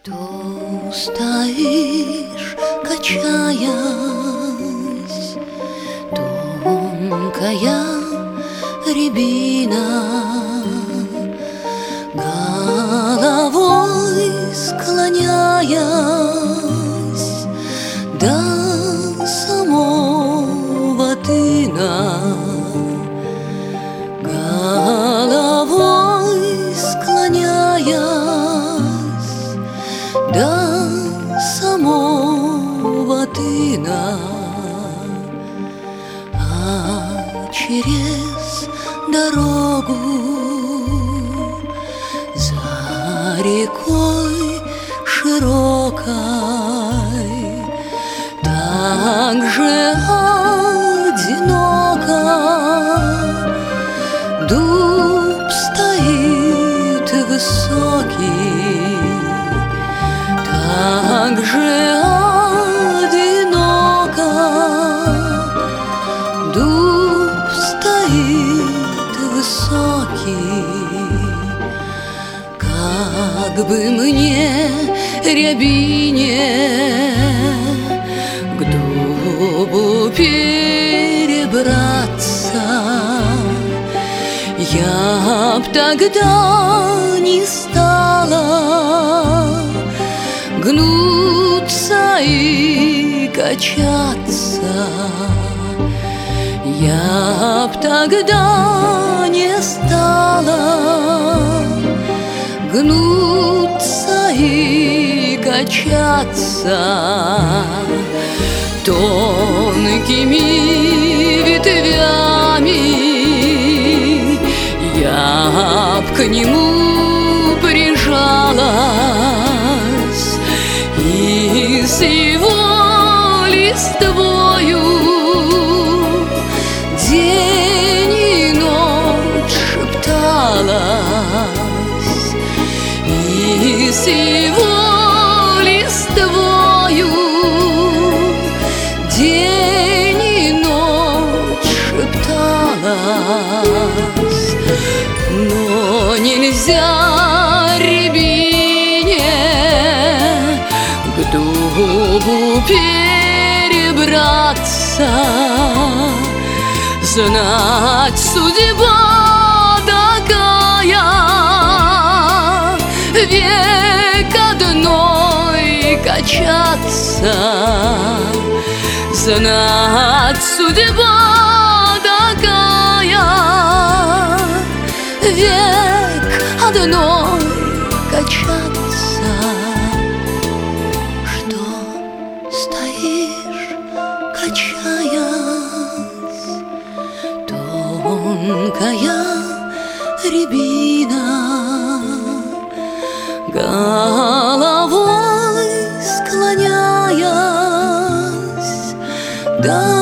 Что стоишь, качаясь, тонкая рябина, головой склоняясь до самого тына, головой склоняясь до самого тына, а через дорогу за рекой широкой так же одиноко дуб стоит высокий, так же одиноко дуб стоит высокий. Как бы мне, рябине, к дубу перебраться, я б тогда не стала гнуться и качаться, я б тогда не стала гнуться и качаться. Тонкими ветвями я б к нему прижалась и с его листвою день и ночь шепталась, и с его листвою день и ночь шепталась. Но нельзя рябине к дубу перебраться, знать судьба такая, век одной качаться, знать судьба такая, век одной качаться. Что стоишь, качаясь, тонкая рябина, головой склоняясь до